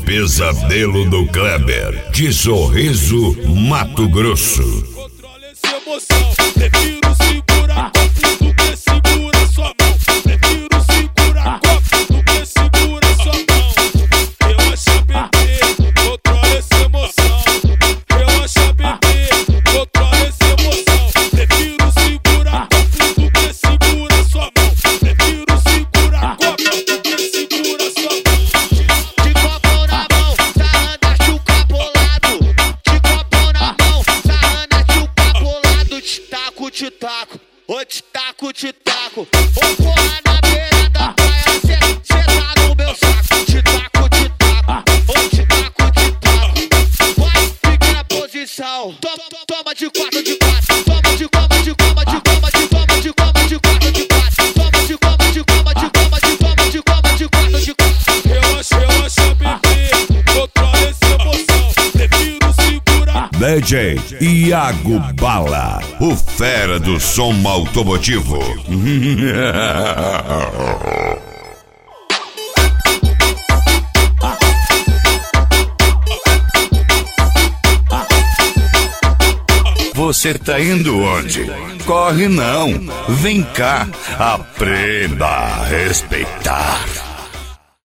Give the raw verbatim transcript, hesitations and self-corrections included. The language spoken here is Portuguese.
Pesadelo do Kleber, de Sorriso, Mato Grosso. Controle essa emoção, prefiro segurar copo do que segura sua mão. Prefiro segurar copo do que segura sua mão. Relaxa, bebê, controle essa emoção. Relaxa, bebê, controle essa emoção. Prefiro segurar copo do que segura sua mão. Prefiro segurar copo do que segura sua mão. De copão na mão, sarrando a chuca bolado. De copão na mão, sarrando a chuca bolado. Te taco, te taco, ô te taco, te taco. Ô porra na beira da praia, cê, cê tá no meu saco. Te taco, te taco, ô te taco, te taco. Vai, fica na posição. Toma, toma de quatro, de quatro. Toma de coma, de coma, de coma, de coma, de coma, de quatro, de quatro. Toma de coma, de coma, de coma, de coma, de coma, de quatro, de quatro. Relaxa, relaxa, bebê, controle essa emoção. Prefiro segurar. D J Iago Bala, o fera do som automotivo. Você tá indo onde? Corre não, vem cá, aprenda a respeitar.